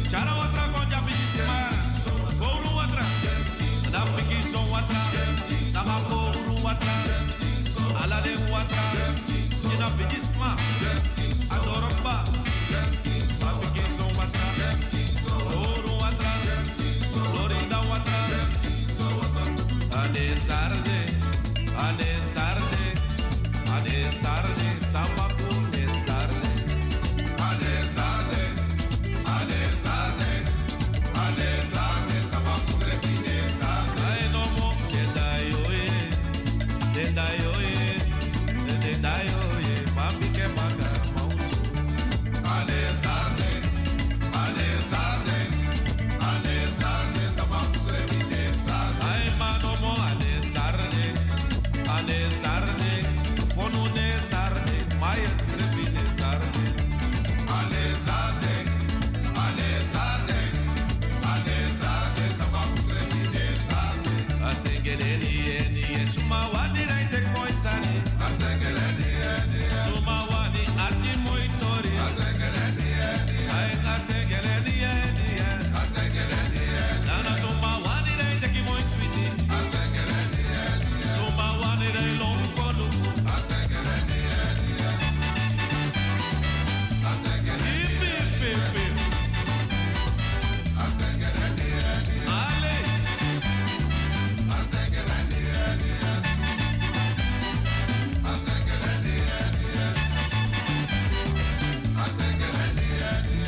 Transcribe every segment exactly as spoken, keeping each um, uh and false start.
Chara watra konja bisima. Kouru watra. Da pikiso watra. Da ma kouru watra. Ala de watra. Ina bisima. Adorokba. Da pikiso watra. Kouru watra. Florida watra. Ade sarde. Ade sarde. Ade sarde. Sabaku de sarde. Ade sarde. Ade sarde. Ade sarde. Sabaku de sarde. Ay no mo dedayo ye. Dedayo ye. Dedayo ye. Papi que paga mauso. Ade sarde. Ade sarde. Ade sarde. Sabaku de sarde. Ay mano mo ade sarde. Ade sarde. Fonu de sarde. Maya srefi de sarde. Ade sarde. Ade sarde. Ade sarde. Sabaku srefi de sarde. Asengeleni eni esuma wani raite moi sani. Asengeleni eni esuma wani arki moi tori. Asengeleni eni ay asengeleni eni asengeleni eni. Nana suma wani raite ki moi sweetie. Asengeleni eni suma wani rai long kolu. Asengeleni eni asengeleni eni asengeleni eni ale asengeleni eni asengeleni eni asengeleni eni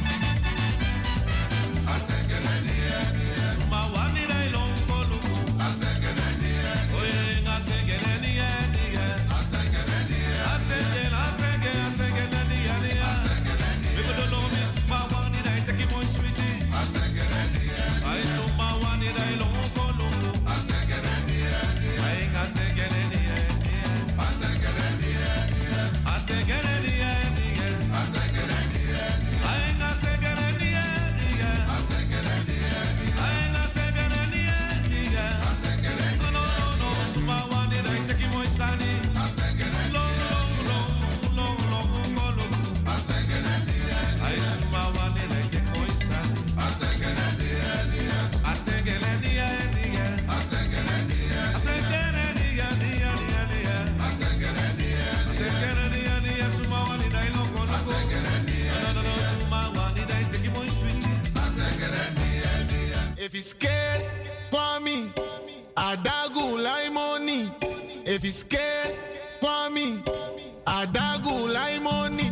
asengeleni eni suma wani rai long kolu. Asengeleni eni oye asengeleni eni asengeleni eni asengel asengel asengeleni eni asengeleni eni because no miss my wani rai take it more sweetie. Asengeleni eni ay suma wani rai long kolu. Asengeleni eni ay asengeleni eni asengeleni eni asengeleni eni asengeleni eni ay asengeleni eni asengeleni eni ay asengeleni eni asengeleni no no no suma wani rai take it more sani. Asengeleni long long long long long kolu. Asengeleni eni ay suma wani rai take it more sani. Asengeleni eni asengeleni eni asengeleni eni asengeleni eni asengeleni eni asengeleni eni suma wani rai long kolu. Asengeleni eni no no no suma wani rai take it more sweet. Asengeleni eni If he's scared, for me, Adagu like money. If he's scared, for me, Adagu like money.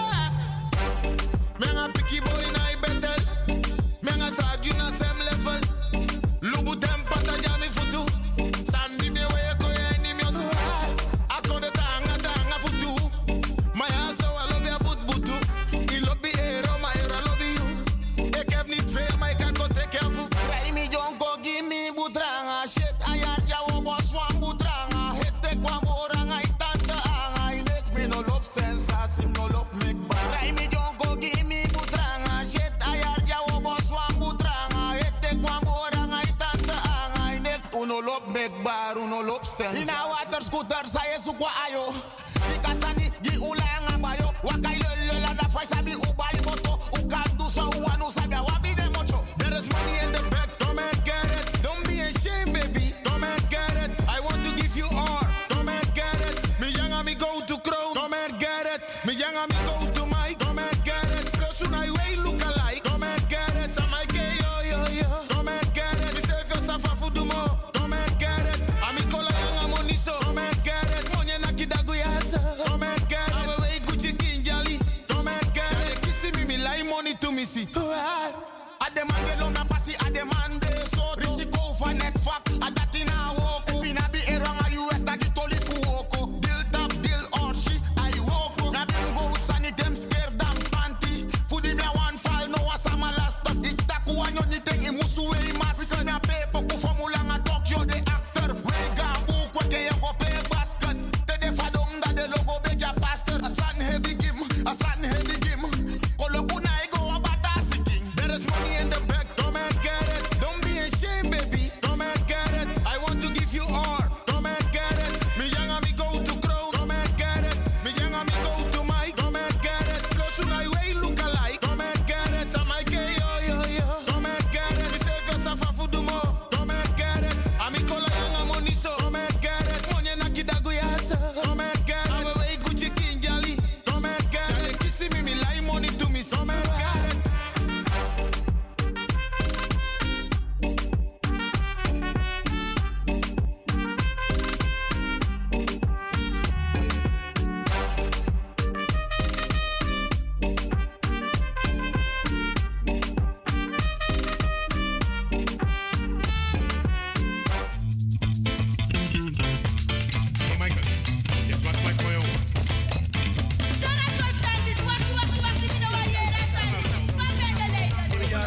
Menga picky boy na ibetel. Menga sad you na same level. Lubu tempata jami futu. Sandi me we ko ya ni mioso. Akode tanga tanga futu. My ass so I love ya but butu. I love the hero, my hero love you. Ik heb niet veel, maar ik kan goed take care of. Try me jonko give me butranga. Shit ayat ya wo boss wan butranga. Hit te kwa moranga itanta anga. I make me no love sensasim no love make bar. Try me jonko give me butranga. Shit ayat ya wo boss wan butranga. Hit te kwa moranga itanta anga. I make uno love make bar uno love sense. Ina water scooter saye su kwa ayo. Fikasani di ulanga bayo. Wakai lele la da fai sabi ubai moto. Ukandu so uanu sabi wabi de mocho. There is money in the bag, come and get it. Don't be ashamed, baby, come and get it. I want to give you all, come and get it. Me young me go to crown, come and get it. Me young me go to Mike, come and get it. Plus when I way look alike, come and get it. Some I get yo yo yo, come and get it. Me save yourself a food more, come and get it. Ami kola young money so, come and get it. Money na kidagu yasa, come and get it. I way Gucci kinjali, come and get it. Kissing me me like money to me see. I demand the loan, I pass it, I demand the so Risiko for net fuck, I that in a walk. If you not be a wrong, I U S that it only for walk. Deal top, deal or she, I walk. Now them go with sunny, them scared, damn panty. Food in me one file, no was a last stop. It taku one on the thing, it must way mass. We can pay poku formula, I Tokyo, the actor. We got book, what they go pay basket. They the fadong that the logo be ja pastor. A san heavy game, a san heavy game. Kolokuna, I go about a sitting. There is money in the bag, come and get it. Don't be ashamed.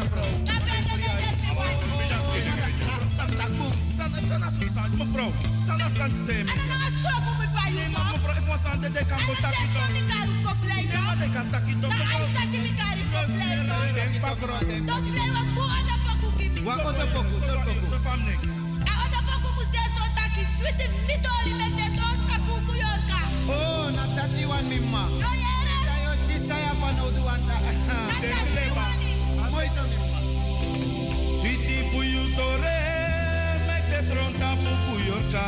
Mevrouw, Sana kan ze zijn. En dan is het op met bij je. Mevrouw, ik was aan de kant van Taki. En dan is het op met bij je. Ja, de kant Taki. Dan is het op met bij je. Dan is het op met bij je. Dan is het op met bij je. Wat is het op met bij je? Zo van niks. En op de boek moest deze zo Taki. Sweet it, niet door die met de dood kapoku Yorka. Oh, na Tati wan mima. No, jere. Tayo chisa ya van oudu wanta. Na Tati wani. Mooi zo mima. Sweetie for you tore. Tronta puku yorka.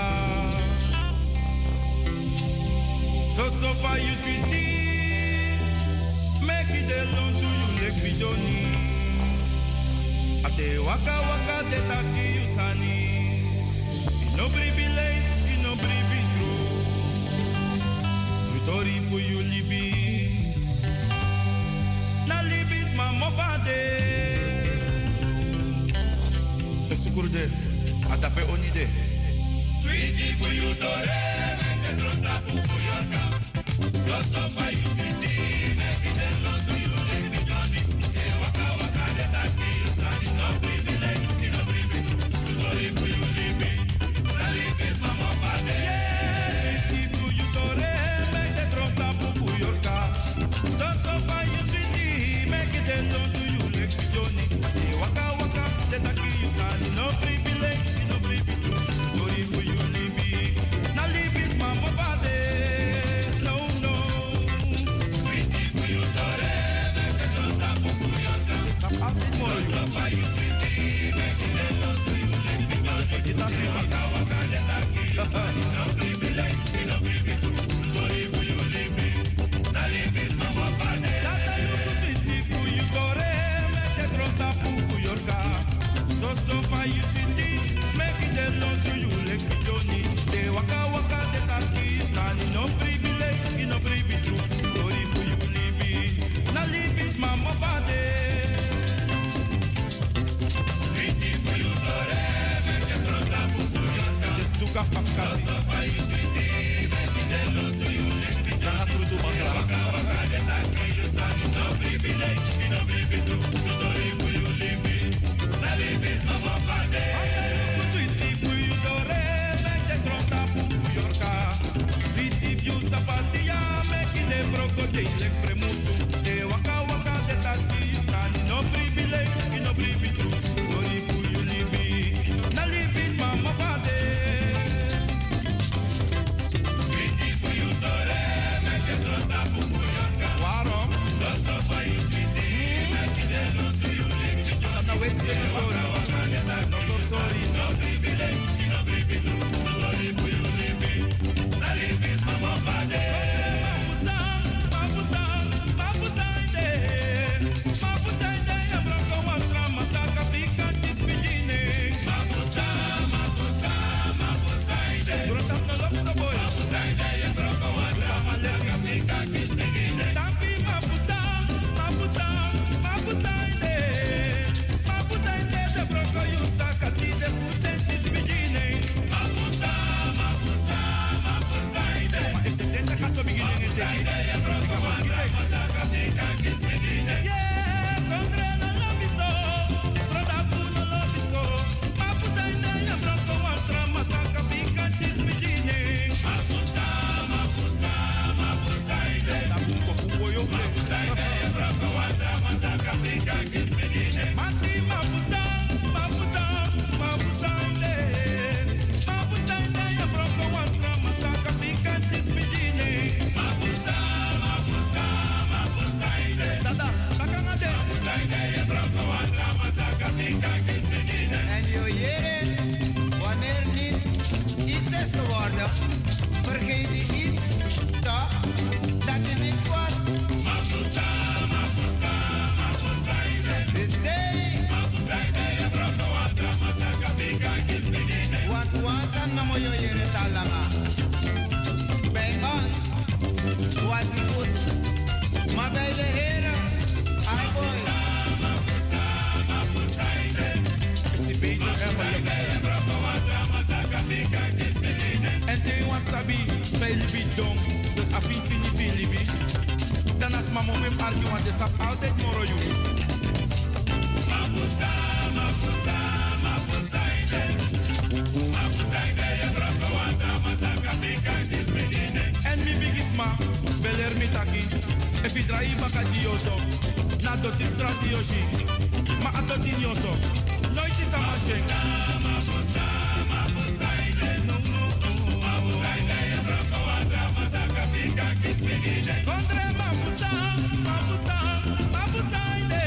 So so far you sweetie, make it alone to you like bidoni. Ate waka waka de taki you sani. Ino bribi lay, ino bribi true. True story for you libi. Na libis ma mofade. Esukurde. Adape onide. Sweetie for you dore, make the tronta puku yorka. So so for you sweetie, make it alone to you like me Johnny. Te waka waka de taki you sani, no privilege, no privilege. Sorry for you libi, the libi is mama fade. Sweetie for you dore, make the tronta puku yorka. So so for you sweetie, make it alone to you like me Johnny. Te waka waka de taki you sani, no privilege. mamo me party want de sap altijd moro you. If you try baka dioso, na do ti strati yoshi. Ma ato ti nyoso. Nooit is aan mijn Mafusa, mafusa ide. No, no, no. Mafusa ide, je broko wadra, masaka fika kismigide. Contre mafusa, mafusa, mafusa ide.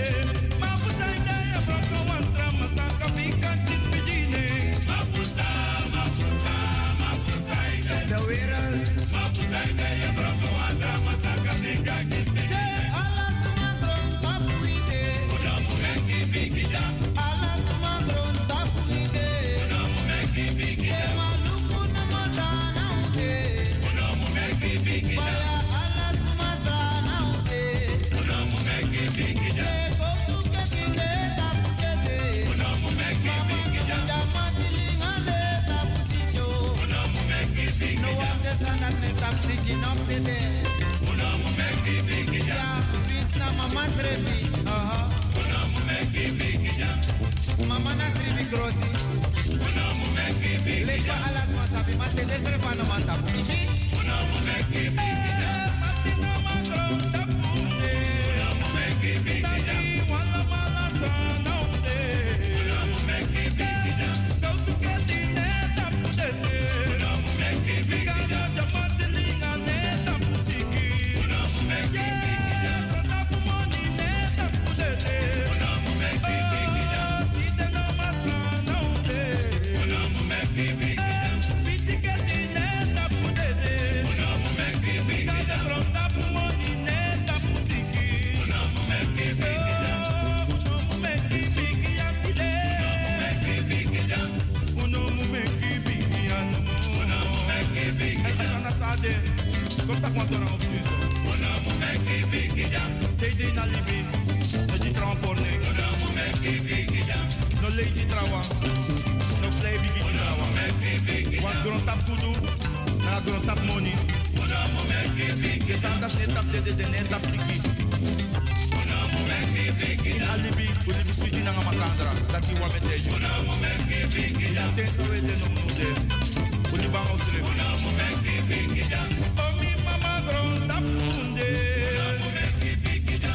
Mafusa ide, je broko wadra, masaka fika kismigide. Mafusa, mafusa, mafusa ide. De wereld. Mafusa ide, je broko wadra, masaka fika kismigide. Alles magron tapu ide. Una mumeki bigida. Alles magron tapu ide. Una mumeki bigida. Ema luku na mazana ude. Una mumeki bigida. Baya alles mazana ude. Una mumeki bigida. Eko tuke tile tapu kete. Una mumeki bigida. Jama tilingale tapu chicho. Una mumeki No bigida. one desanak ne tapu chinok tete. Una mumeki bigida. Ya, bis na mama's refi. Aha. Una mumeki bigida. Mama nasribi grosi. Una mumeki bigida. Leka alas masabi mate desre fano manta pumishi. Una mumeki bigida. Matina magron tapunde. Una mumeki bigida. Tati wala malasa naude. Una mumeki bigida. Kautu ketine tapudete. Una mumeki bigida. Gana jamatilinga ne tapusiki. Una mumeki bigida. Yeah, trotapu moni ne tapudete. Una mumeki bigida. Oh, tite no masla naude. Una mumeki bigida. Pichi ketine tapudete. Una mumeki bigida. Gana trotapu moni ne tapusiki. Una mumeki bigida. Oh, uno mumeki bigi atile. Mumeki bigida. Uno mumeki bigi anu. Una mumeki bigida. Asana sade. Kota kwanto na optiso. Una mumeki bigida. Tede na libi. No di tramporne. Una mumeki bigida. No lady trawa. No play bigi trawa. Mumeki bigida. Wan gron tap kudu. Na gron tap money. Una mumeki bigida. Ke sanda ne tap dede de ne tap siki. Una mumeki In bigida. alibi. Ulibi switi na makandra. Daki wa meteju. Una mumeki bigida. Ten so we de no no de. Uliba ngosre. Una mumeki bigida. Oh mi mama gron tap munde. Mumeki bigida.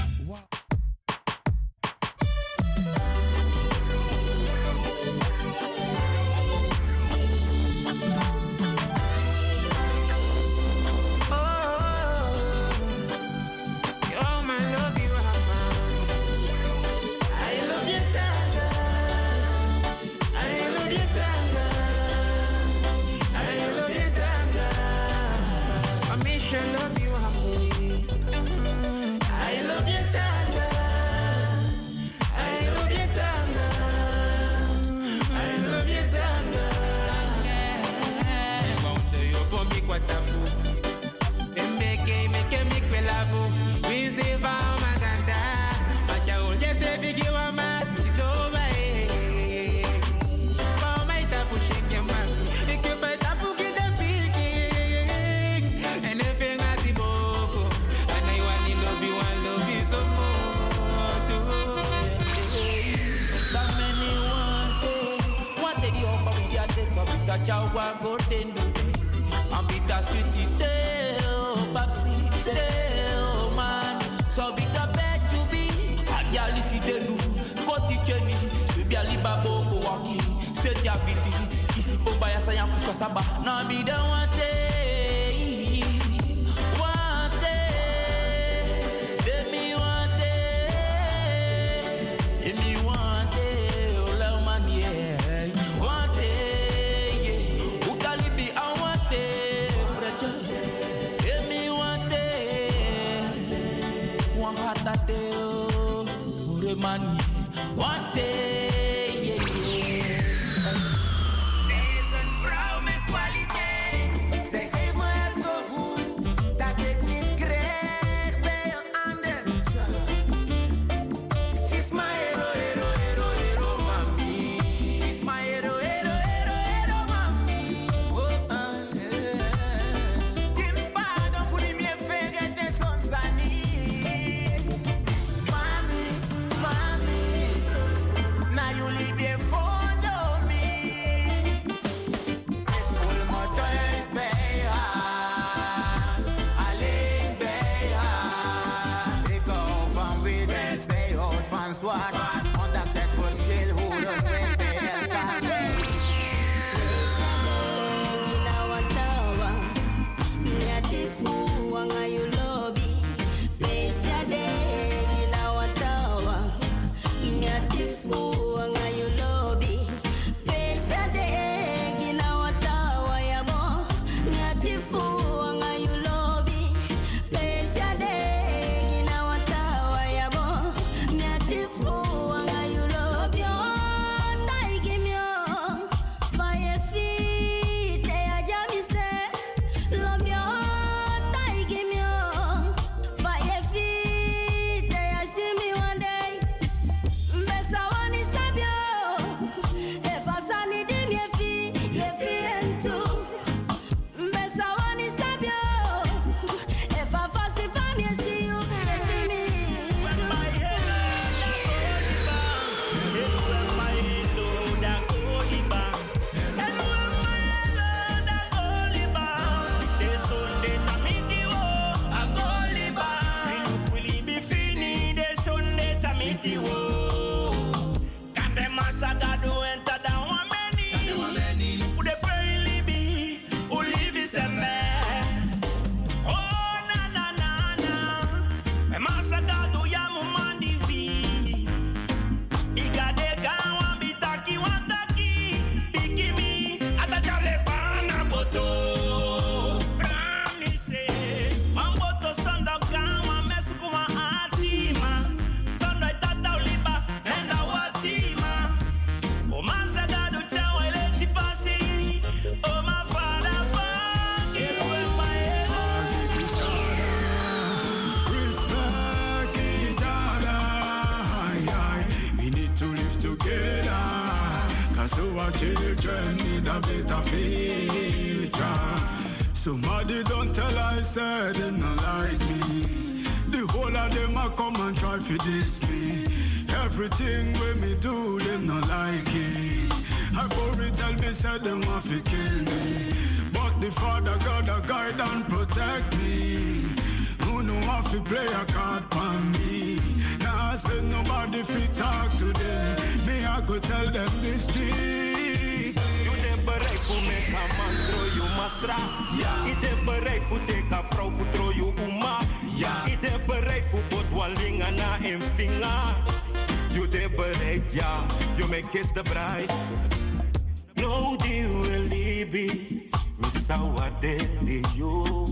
Chawa golden do ambita sweetie teo papsi teo man so bita bet you be agyali si delu koti cheni subia libabo ko waki setia viti kisi pomba ya sayang kukasaba na bida wante wante demi wante demi wante ola manie wante Money, one day, yeah, yeah. Zij is een vrouw met kwaliteit. Zij geeft me het gevoel dat ik niet krijg bij een ander. She's my hero, hero, hero, hero, mami. She's my hero, hero, hero, hero, mami. Oh, ah, yeah. Tim pardon voor die meer vergeet en soms aan niet. Mami, mami. children need a better future. Somebody don't tell I said they not like me. The whole of them a come and try to diss me. Everything when me do, them not like it. I worry tell me said them want to kill me. But the Father God a guide and protect me. Who know how to play a card for me? Now I said nobody fit talk to them. Me I could tell them this street. You de bereid voor me kan man trouw je mastra. Ja, ik de bereid voor teka vrouw voor trouw je uma. Ja, ik de bereid voor potwalinga na een vinger. You de bereid, ja, you make kiss the bride. No deal will be, Miss Awadeli you.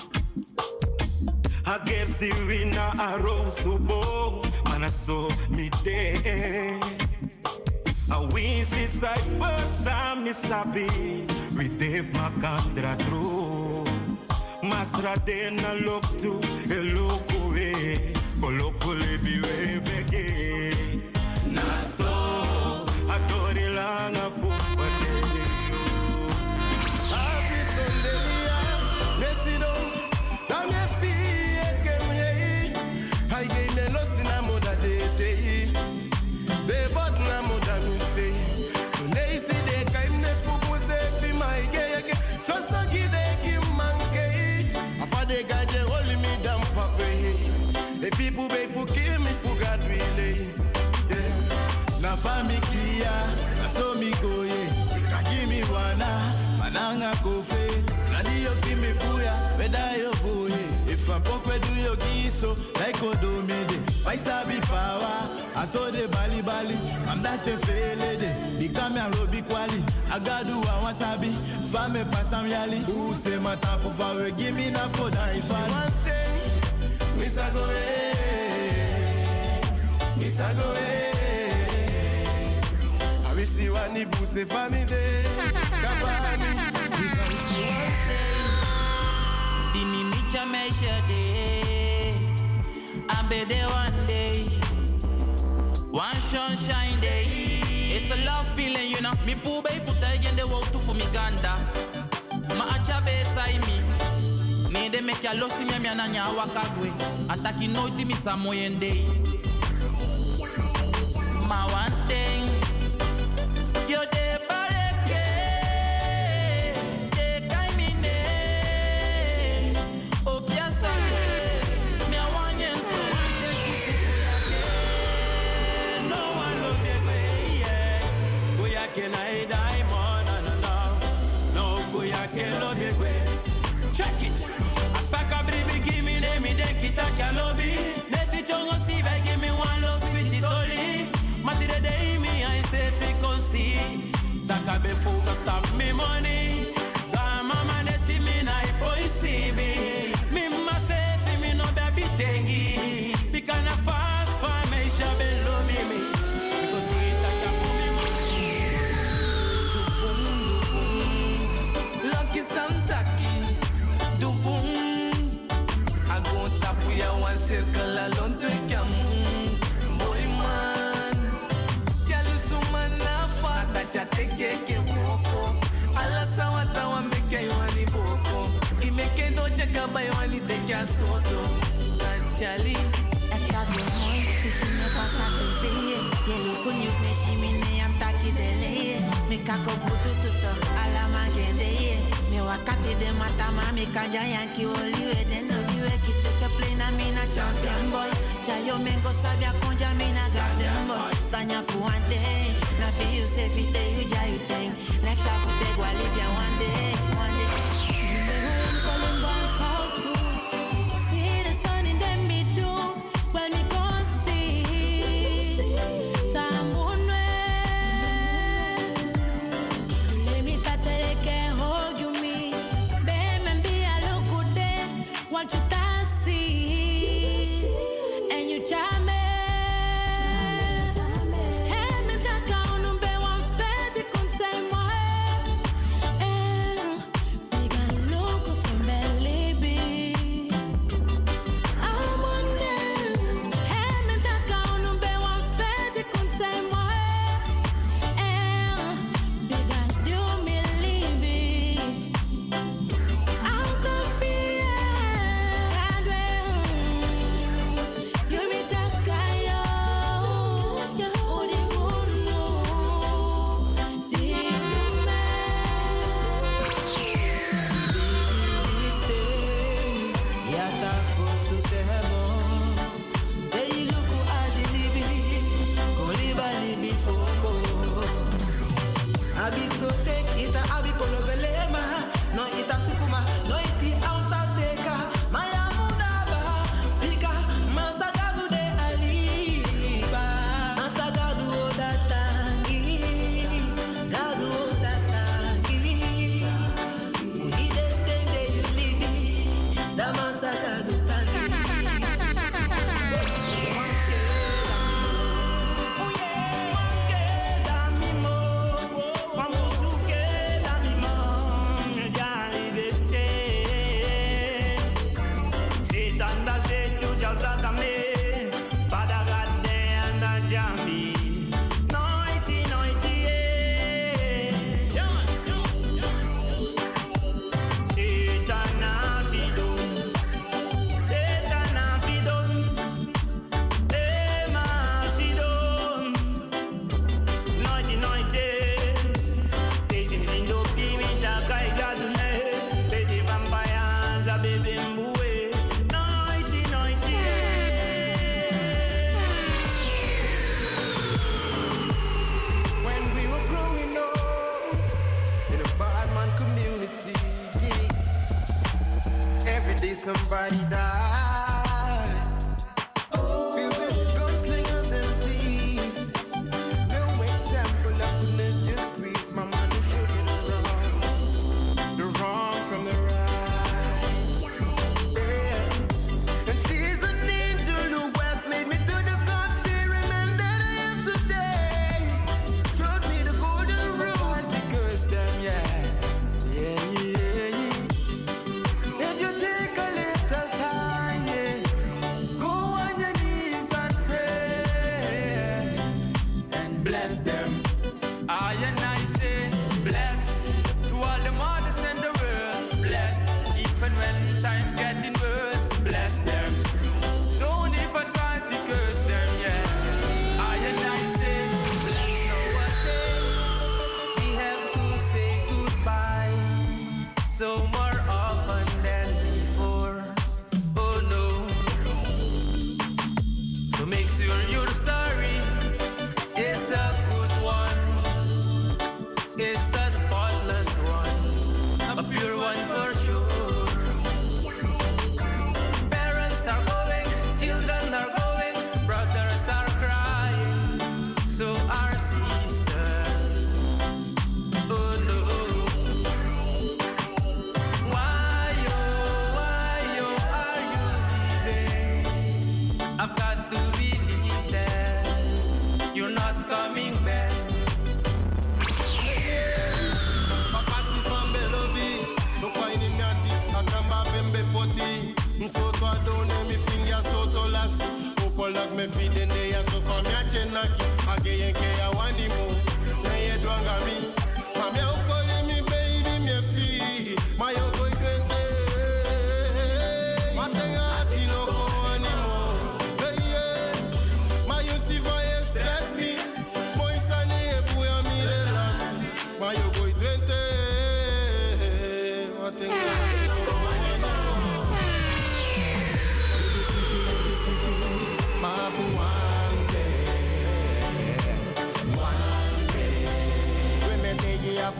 I gave Sirina a rose to bow, man I saw me there. And we see side first time me sabi, we Dave Macandra true. Masra dena look to, e look away, koloko lebi we bege. Na so, adori lang a fufa de yo. Happy Sunday, Lesido, dame fi. I gain the loss in a moda de they bought na moda mi fe. So they see they came ne fupus they fi my gay. So so gi they give man gay. Afa they got they holding me down pape. The people be for kill me for God really. Yeah. Na fami kia, na so mi go ye. Ka give me wana, mananga kofe. Na di yo give me buya, beda yo buye. If I'm poke do yo giso, like do me de. Why sabi power? I saw the bali bali. I'm that you feel it. Become a robi quali. I got do a wasabi. Fame pasam yali. Who say my tapu for give me na for that if I one thing. Miss I go eh. Miss I go eh. I will see one ni boost family day. Kabani. Because she one thing. Di mi micha meisje day, ambe de one day, one sunshine day. It's a love feeling, you know. Mi pu bei futa again de wou tu fu mi ganda. Ma acha be sai mi. Ne de me kia losi mi mi nya wakagwe. Ataki noiti mi sa moyen day. Ma one thing, yo de baleke. Can I die more? No, no, no. No, boy, I can't love you. Check it. I fuck a baby, give me name, me then kita can lobby. Let it chongo see, give me one love, sweet it only. Mati the day me, I say, fi consi. Taka be focus, stop me money. Ga mama neti me na boy see me. Me ma say, fi me no baby tengi. Because na fast for me, shabe love me. check up by one it take your soto. Naturally. Esta bien hoy, que si me pasa T V. Je look on news, ne shimine am taki dele. Me kako butu tuto, ala magende. Me wakati de matama, me kanja yanki oliwe. Den oliwe ki take a play na me na champion boy. Chayo mengo sabia konja me na garden boy. Sanya fu one day, na fi you say fit you ja you think. Like shafu te gwa live ya one day, one day. I'm calling back how to see the sun in them me do. Well me can't see someone way. Let me tell you can't hold you me. Baby, be a look good day. Want you to see and you charm me. Somebody dies. Filled with gunslingers and thieves. No example of goodness, just grief. My man is showing the wrong, the wrong from the right. Yeah. And she is an angel who has made me to this God-fearing man that I am today. Showed me the golden rule to curse them, yeah, yeah, yeah. If you take a little time, yeah, go on your knees and pray and bless them. I and I say, bless to all the mothers in the world. Bless, even when times getting worse. Bless them. Don't even try to curse them, yeah. I and I say, bless. Nowadays, we have to say goodbye so more often than before. Oh no. So make sure you're sorry. It's a good one. It's a spotless one. A pure one for sure. Parents are going, children are going, brothers are crying. So are sisters. Oh no. Why, oh, why, oh, are you leaving? I've got to believe that you're not coming back. Papasi from Belobi, no paini miati, akamba bembe poti. Msoto adone mi finger soto lasi. Upolak me fidende ya sofa miache naki. Age yenke ya wanimu, na ye dwanga mi. Mami ya ukoli mi baby mi fi. Mayo boy kwende.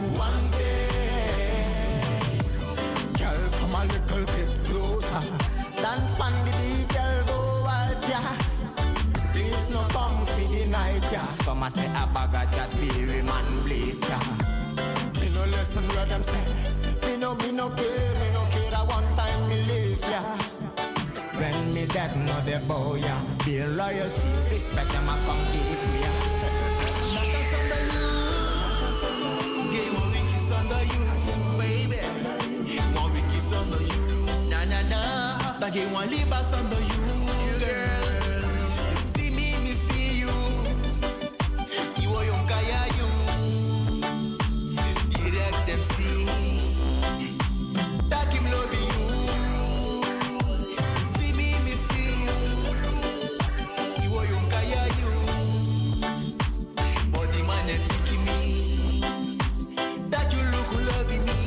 for one day. Girl, come a little bit closer. Dance on the beat, girl, go wild, yeah. Please no come for the night, yeah. Some a say a bag of chat, baby man bleach, yeah. Me no listen what them say. Me no, me no care, me no care. A one time me live, yeah. When me dead, no the boy, yeah. Be loyalty, respect them a come give me, yeah. Game of wikis under you, baby. Game of wikis under you, na na na. That game one libas under you, girl. You see me, me see you. You are young, kaya you. Direct them see. That him love you. You see me, me see you. You are young, kaya you. Body man and picky me. That you look loving me.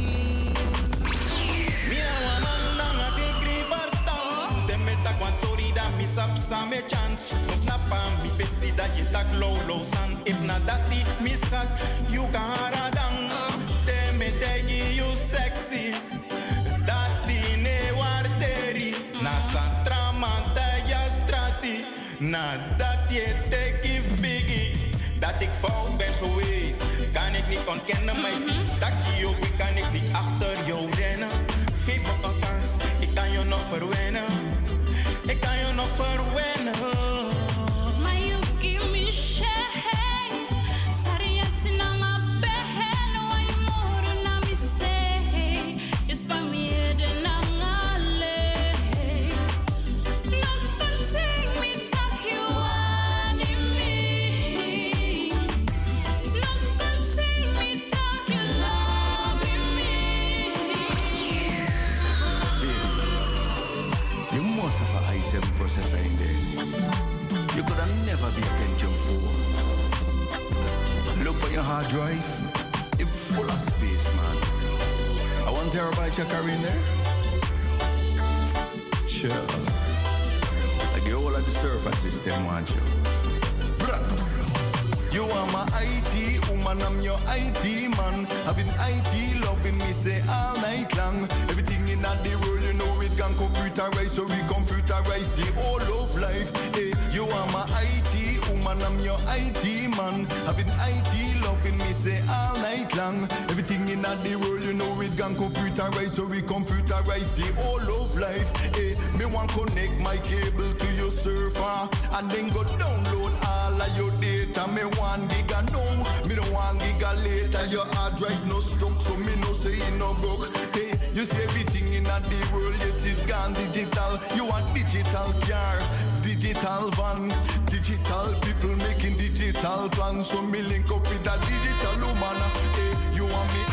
Me a wanna nang a take rivers down. Dem met a kwantori da mi sap sa me chance. Nuk na pa mi besi da ye tak low low san. If na dati mi sat, you can haradang. Dem me tegi you sexy. Dati ne warteri. Na santra manta ya strati. Na dat je te give biggie. Dat ik fout ben geweest, kan ik niet ontkennen. Mijn feet, dat je ook, kan ik niet achter jou rennen. Geef me een kans, ik kan je nog verwennen. Ik kan je nog verwennen. Maar you give me shame. Sariati na nga behen, wa you moro na mi say. Is pa mi ede na nga le. Not the thing me tak you want in me. Not the thing me tak you love in me. You must have an i seven processor in there. You could have never be a Pentium four. Look at your hard drive. It's full of space, man. I one terabyte you carry in there? Sure. Like the whole of the server system want you. Bruh. You are my I T woman, I'm your I T man. I've been I T loving me say all night long. Everything in the world, you know it can computerize, so we computerize the whole of life. Hey, you are my I T woman, I'm your I T man. I've been I T loving me say all night long. Everything in the world, you know it can computerize, so we computerize the whole of life. Hey, me want connect my cable to your server and then go download all of your data. Me one giga now, me don't one giga later. Your hard drive no stuck, so me no say it no broke. Hey, you see everything in the world, yes it gone digital. You want digital car, digital van, digital people making digital plans. So me link up with that digital woman. Hey, you want me?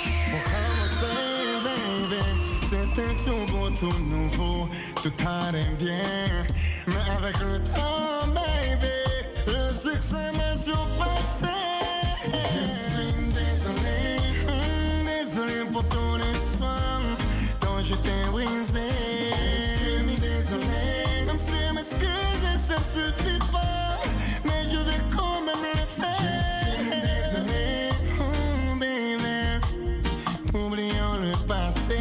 C'était tout beau, tout nouveau, tout allait bien. Mais avec le temps, baby, le succès m'a surpassé. Je suis désolé, désolé pour tous les soins dont je t'ai brisé. Je suis désolé, même si m'excuser ça ne suffit pas, mais je vais quand même le faire. Je suis désolé, oh baby, oublions le passé.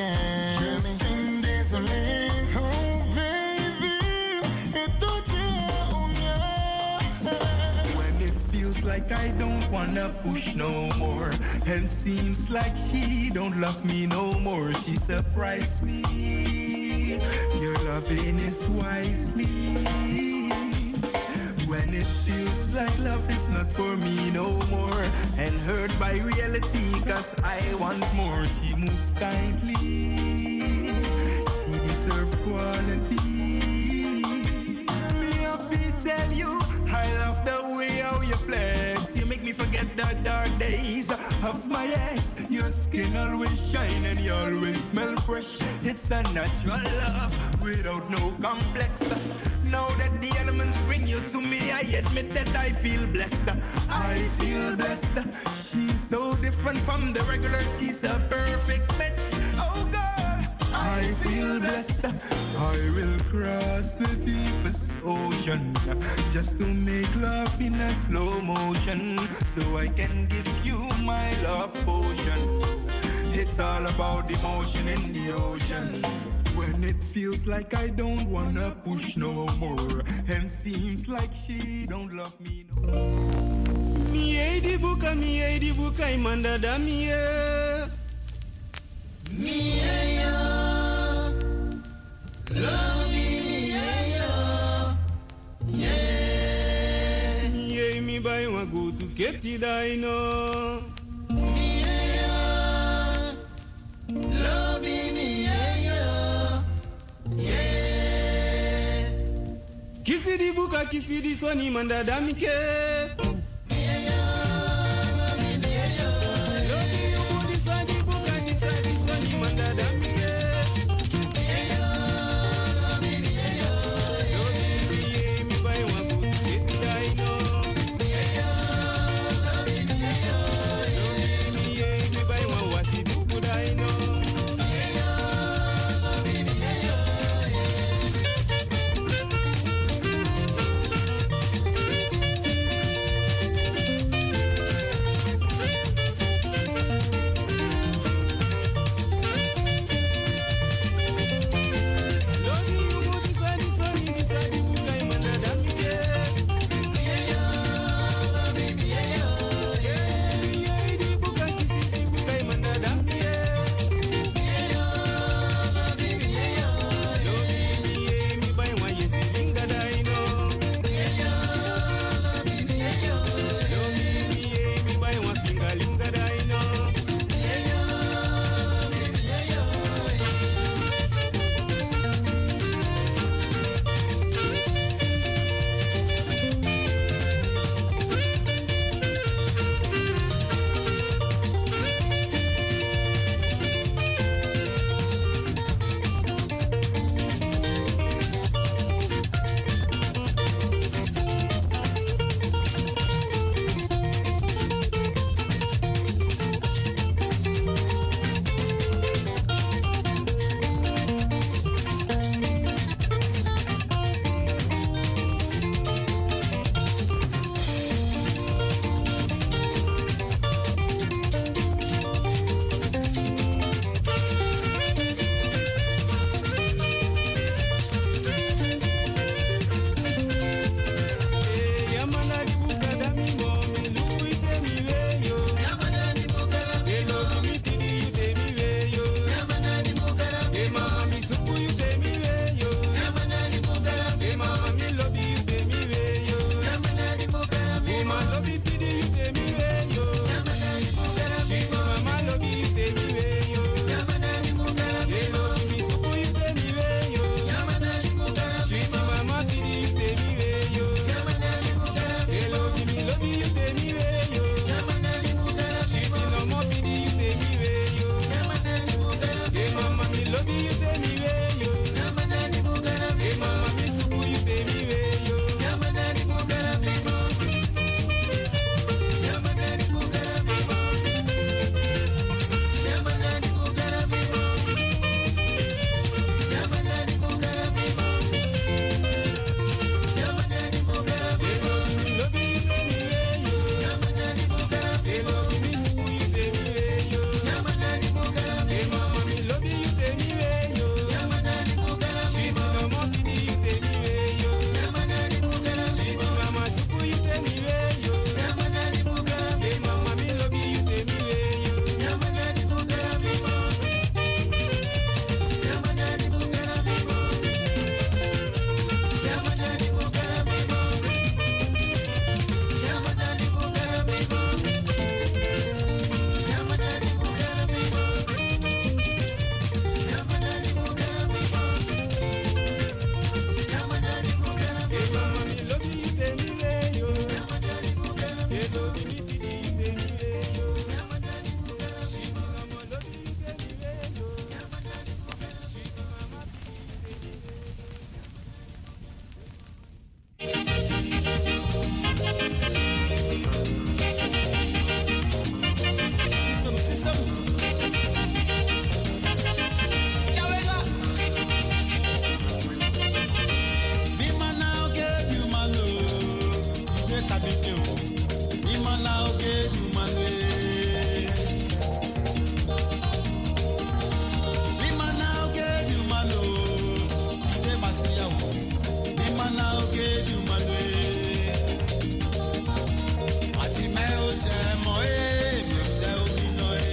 Like I don't wanna push no more, and seems like she don't love me no more. She surprised me. Your loving is wisely. When it feels like love is not for me no more, and hurt by reality, cause I want more. She moves kindly. She deserves quality. Me have to tell you, I love the way how you flex. You make me forget the dark days of my ex. Your skin always shine and you always smell fresh. It's a natural love without no complex. Now that the elements bring you to me, I admit that I feel blessed. I feel blessed. She's so different from the regular. She's a perfect match. Oh God, I feel blessed. I will cross the deepest ocean just to make love in a a slow motion so I can give you my love potion. It's all about the motion in the ocean. When it feels like I don't wanna push no more, and seems like she don't love me no more. Mi ei di buka, mi ei di buka, imanda da mi e. Mi e yo, love me, mi e yo, yeah. Mi e mi bai wa go to keti dai no. Mi e yo, love me, mi e yo, yeah. Kisi di buka, kisi di soni manda da mi ke. kabite o. Imana oge du manwe. Imana oge du mano. Tide basia o. Imana oge du manwe. Ati me o che mo e mi o de o mi no e.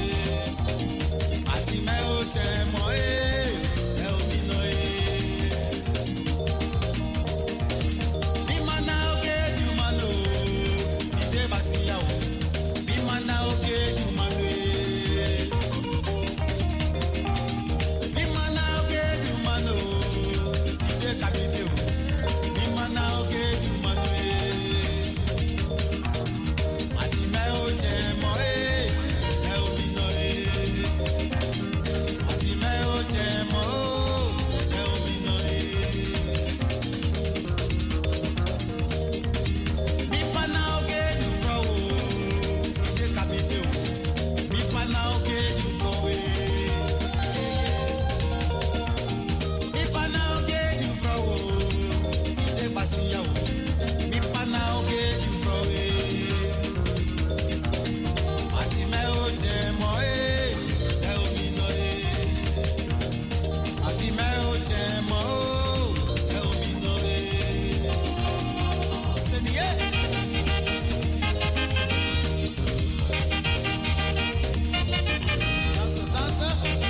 Ati me o che mo e de o mi no e. Imana oge du mano. Tide basia o. Imana oge du mano e. Imana oge du mano. Tide kabite o. Imana oge du mano e. Ati me o che mo e de o mi no e. Ati me o che mo de o mi no e. Mi pana oge du fro o. Tide kabite o. Mi pana oge du fro e. Mi pana oge du fro o. Tide basia o. Mi pana oge du fro e. Ati me o che mo e de o mi no e. Ati me o che mo de o mi no e. Senie. Dança, dança.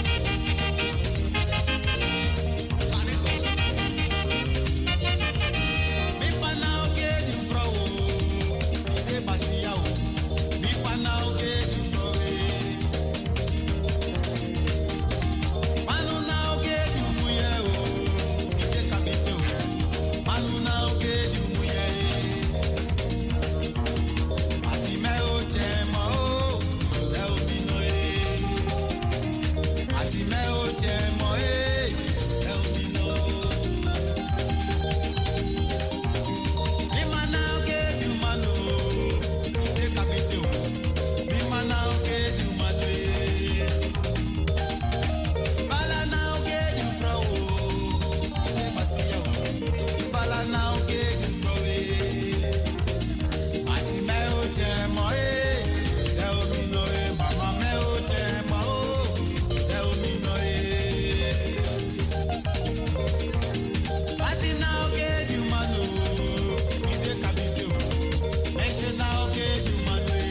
Mi pana oge du fro o. Tide basia o. Mi pana oge du fro e. Manu na oge du muye o. Tide kabite o. Manu na oge du muye e. Ati me o che mo o. De o mi no e. Ati me o che mo e. De o mi no. Imana oge du mano. Tide kabite o. Imana oge du mano e. Bala na oge du fro o. Tide basia o. Bala na oge du fro e. Ati me o che mo e. De o mi no e. Mama me o che mo o. De o mi no e. Ati na oge du mano. Tide kabite o. Meshe na oge du mano e.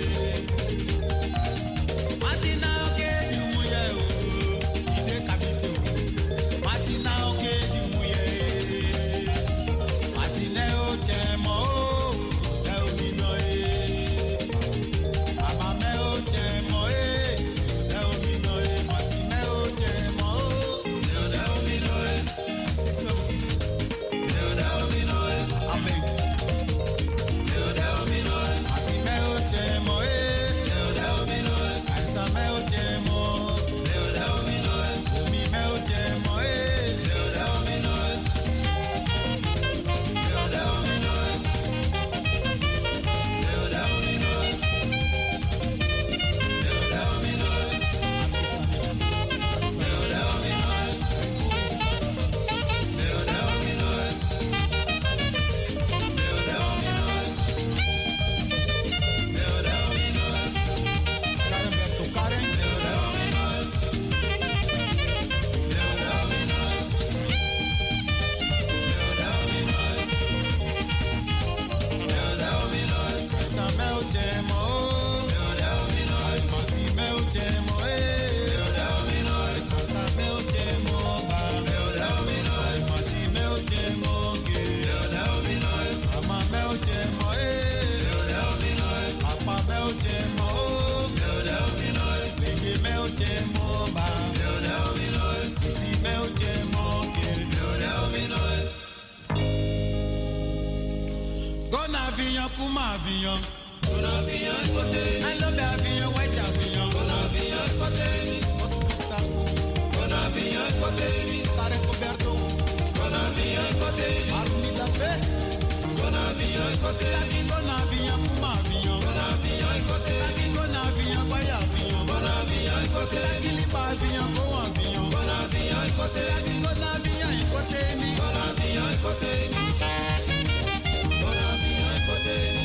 Ati na oge du muye o. Tide kabite o. Ati na oge du muye e. Ati ne o che mo o. De o mi no e. Mama me o che mo e. De o mi no e. Ati me o che mo o. De o mi no e. Sister. De o mi no e. Amen. De o mi no e. Ati me o che mo e. De o mi no e. Ansa me o che mo. De o mi no e. Omi me o che mo e. De o mi no e. De o mi no e. De o mi no e. De o mi no e. De o mi no e. De o mi no e. De o mi no e. De o mi no e. Karen Berto Karen. De o mi no e. De o mi no e. De o mi no e. De o mi no e. Esa me o che mo o. De o mi no e. Mati me o che mo e. De o mi no e. Mata me o che mo ba. De o mi no e. Mati me o che mo ge. De o mi no e. Mama me o che mo e. De o mi no e. Papa me o che mo o. De o mi no e. Baby me o che mo ba. De o mi no e. Sweetie me o che mo ge. De o mi no e. Gonna avion, kuma avion. Gonna avion, côté. I love avion, white avion. Gonna avion, côté. Hospital stars. Gonna avion, côté. Care coberto. Gonna avion, côté. Armi da pe. Gonna avion, côté. Gonna avion, kuma avion. Gonna avion, côté. Gonna avion, white avion. Gonna avion, côté. Gilipa avion, go avion. Gonna avion, côté. Gonna avion, côté. Gonna avion, côté. Gonna avion, côté.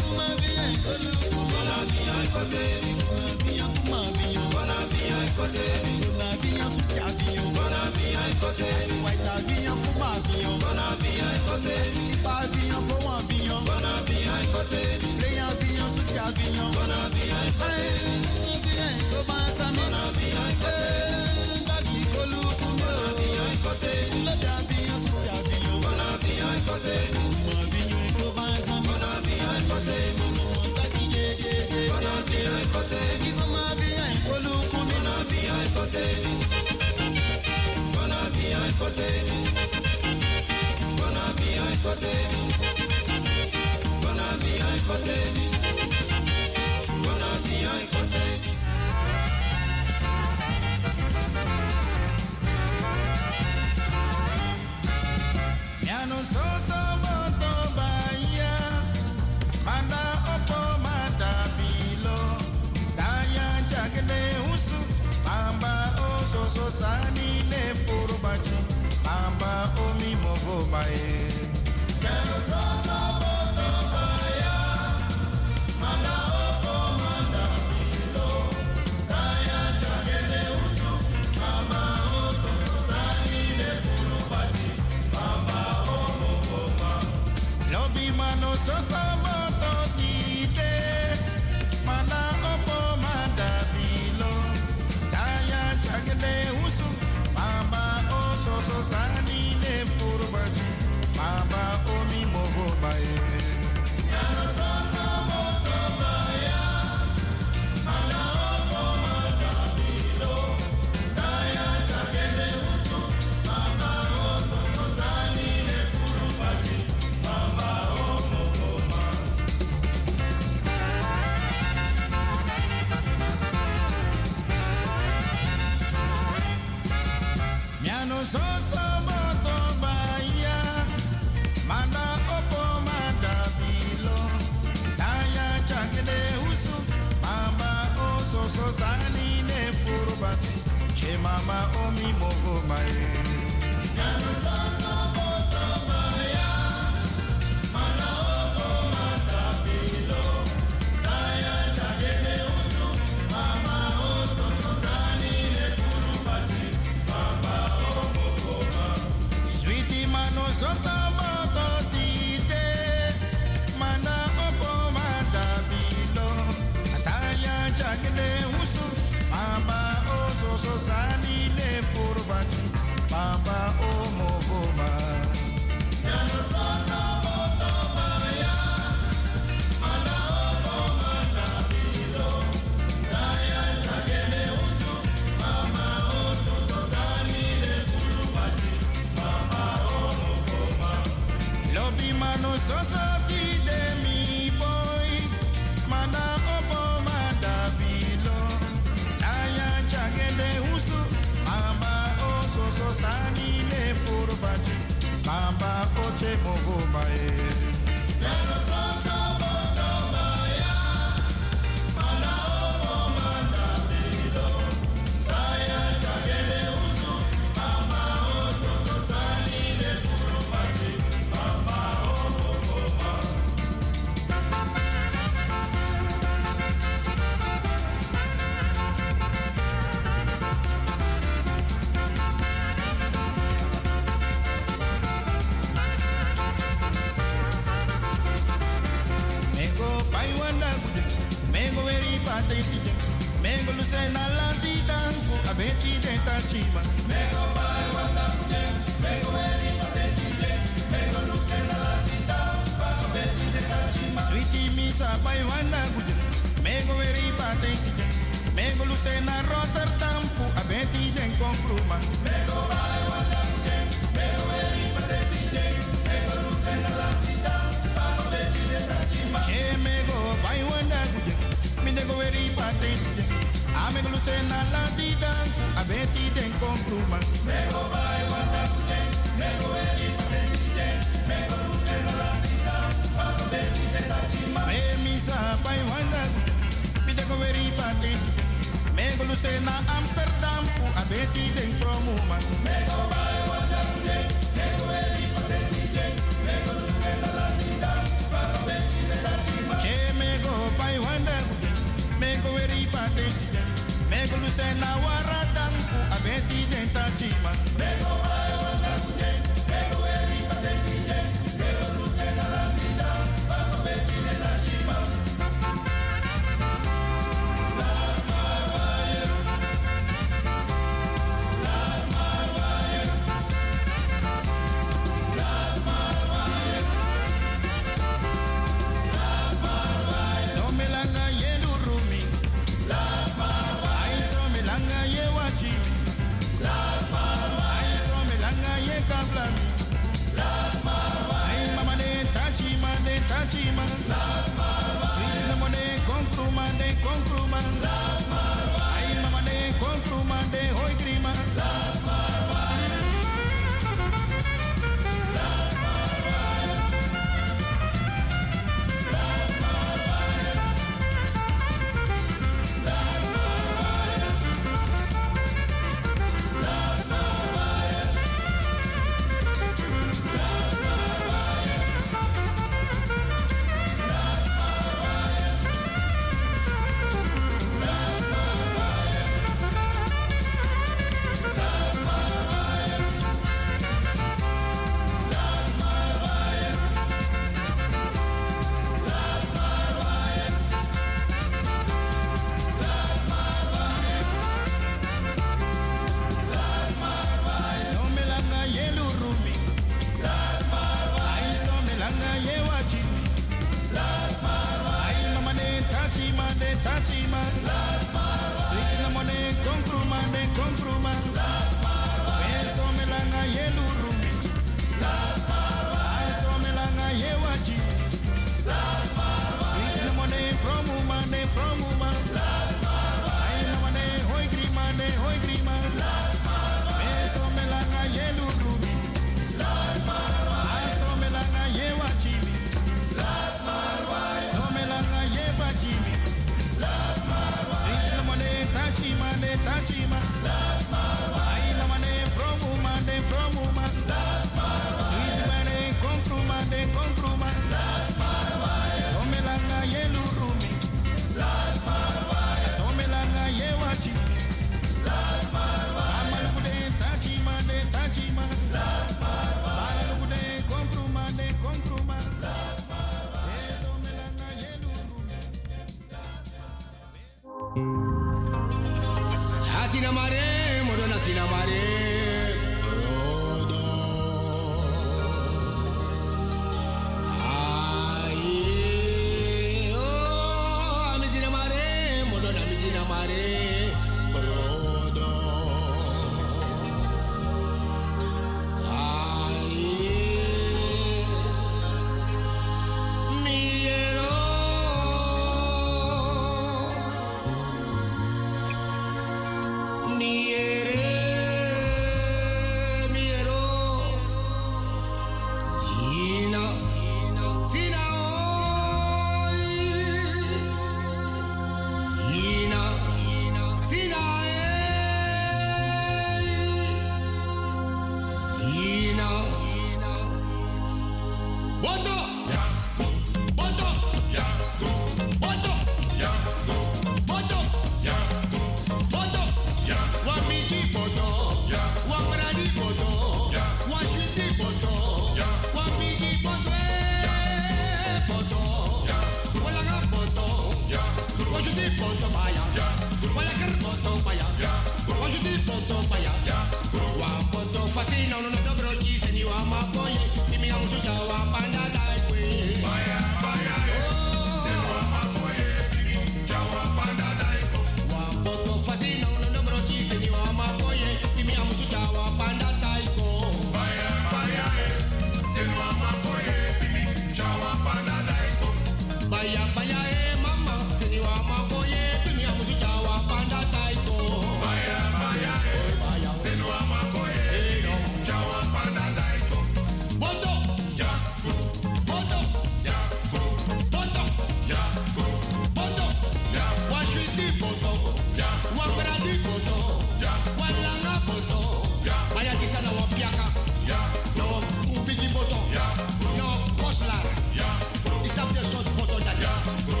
No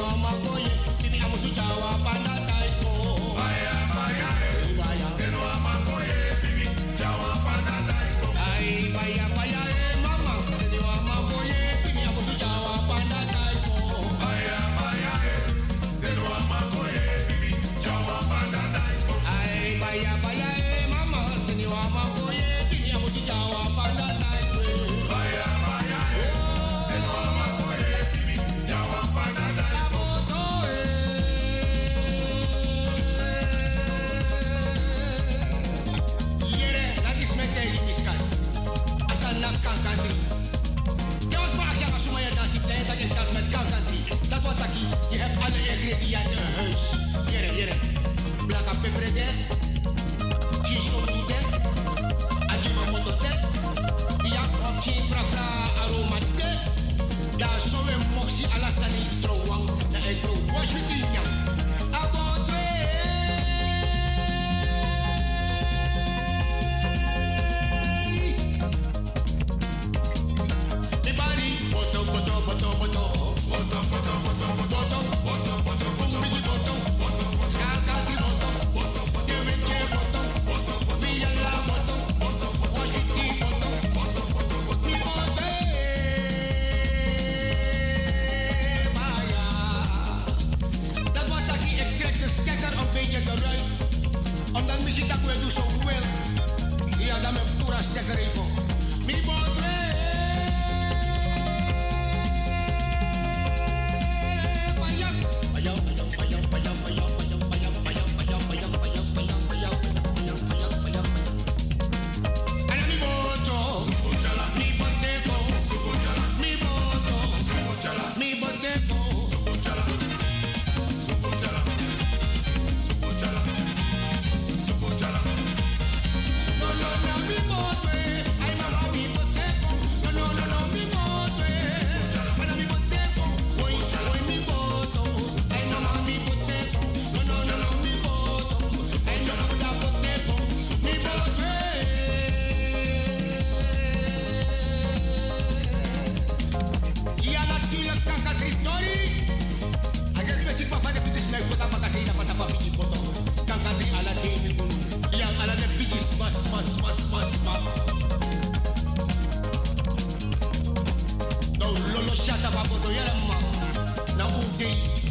Shut up, I'm going to yell at my. Now,